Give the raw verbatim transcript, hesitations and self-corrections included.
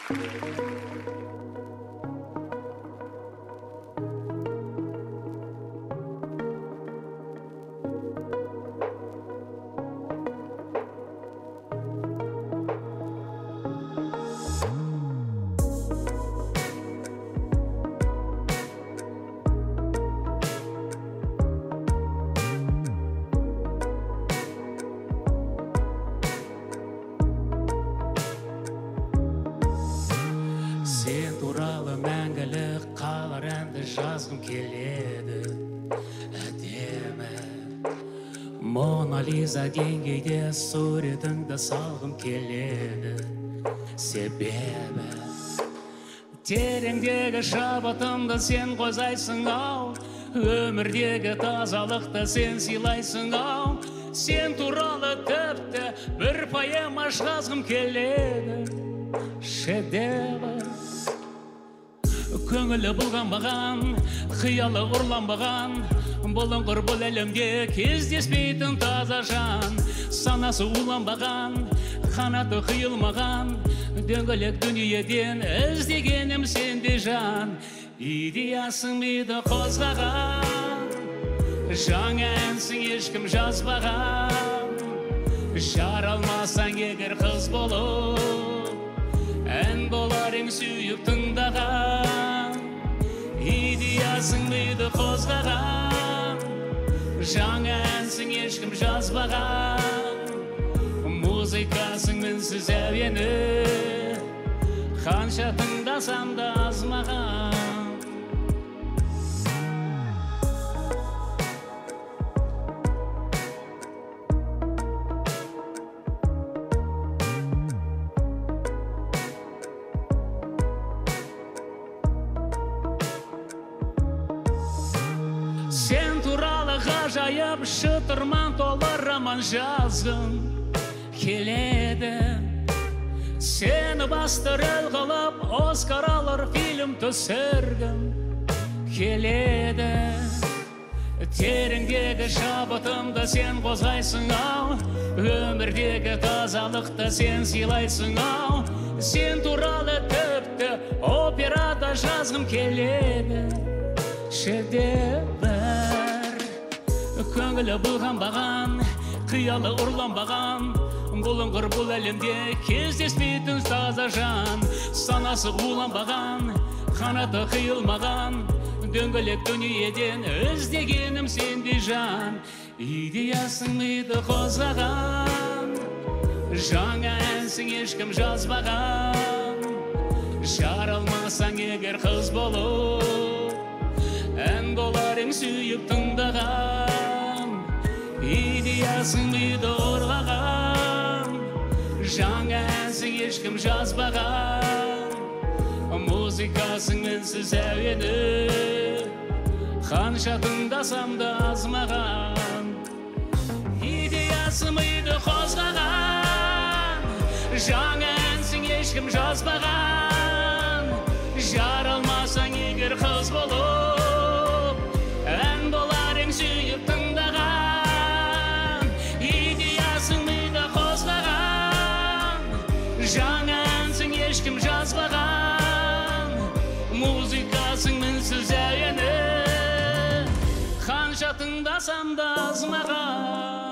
Sen туралы мәңгілік қалар әнді жазғым келеді әдемі Мона Лиза деңгейде суретіңді салғым келеді себебі тереңдегі шабытымды сен қозайсың ау өмірдегі тазалықты сен сыйлайсың ау сен туралы тіпті бір поэма жазғым келеді шедевр көңілі бұлғанбаған қиялы ұрланбаған бұлыңғыр бұл әлемде кездеспейтін таза жан санасы уланбаған қанаты қиылмаған дөңгелек дүниеден іздегенім сенде жан идеясың миды қозғаған жаңа әнсің ешкім жазбаған жаралмасаң егер қыз болып ән болар ең сүйіп тыңдаған идеясың миды қозғаған жаңа әнсің ешкім жазбаған музыкасың мінсіз әуені қанша тыңдасам да аз маған Сен туралы ғажайып шытырман толы роман жазғым келеді Сені басты рөл қылып Оскар алар фильм түсіргім келеді Тереңдегі шабытымды сен қозайсың ау Өмірдегі тазалықты сен сыйлайсың ау Сен туралы тіпті операда жазғым келеді шедевр көңілі бұлғанбаған қиялы ұрланбаған бұлыңғыр бұл әлемде кездеспейтін таза жан санасы уланбаған қанаты қиылмаған дөңгелек дүниеден іздегенім сенде жан идеясың миды қозғаған жаңа әнсің ешкім жазбаған жаралмасаң егер қыз болып ән болар ең сүйіп тыңдаған идеясың миды қорғаған жаңа әнсің ешкім жазбаған музыкасың мінсіз әуені қанша тыңдасам да аз маған идеясы миды қозғаған жаңа әнсің ешкім жазбаған жаралмасаң егер қыз болып ән болар ең сүйіп тыңдаған идеясың миды қозғаған жаңа әнсің ешкім жазбаған музыкасың мінсіз әуені қанша тыңдасам да аз маған